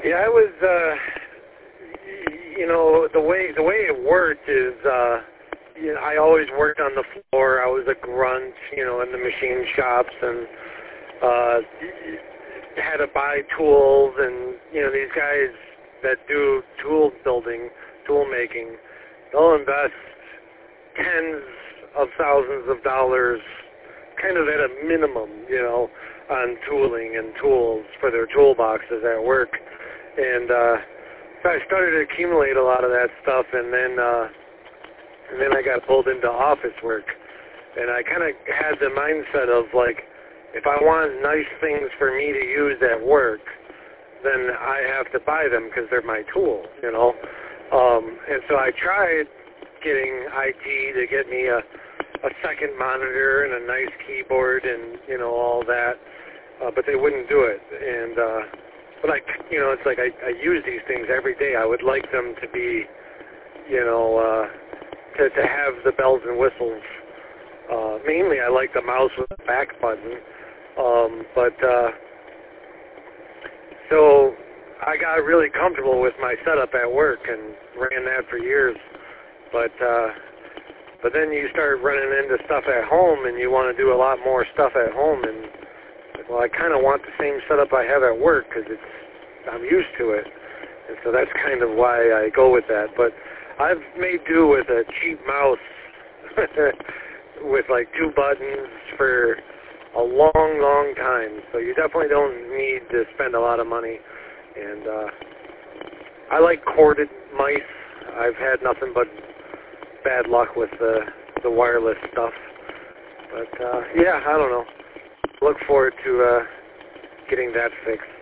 Yeah, I was, the way it worked is, I always worked on the floor. I was a grunt, in the machine shops, and had to buy tools, and, these guys that do tool building, tool making, they'll invest tens of thousands of dollars, kind of at a minimum, on tooling and tools for their toolboxes at work. And so I started to accumulate a lot of that stuff, and then I got pulled into office work. And I kind of had the mindset of, like, if I want nice things for me to use at work, then I have to buy them because they're my tool, And so I tried getting IT to get me a second monitor and a nice keyboard and, all that, but they wouldn't do it. And but it's like I use these things every day. I would like them to be, to have the bells and whistles. Mainly I like the mouse with the back button. So I got really comfortable with my setup at work and ran that for years. But then you start running into stuff at home, and you want to do a lot more stuff at home, and well, I kind of want the same setup I have at work because I'm used to it, and so that's kind of why I go with that. But I've made do with a cheap mouse with like 2 buttons for a long, long time. So you definitely don't need to spend a lot of money. And I like corded mice. I've had nothing but bad luck with the wireless stuff. But yeah, I don't know. Look forward to getting that fixed.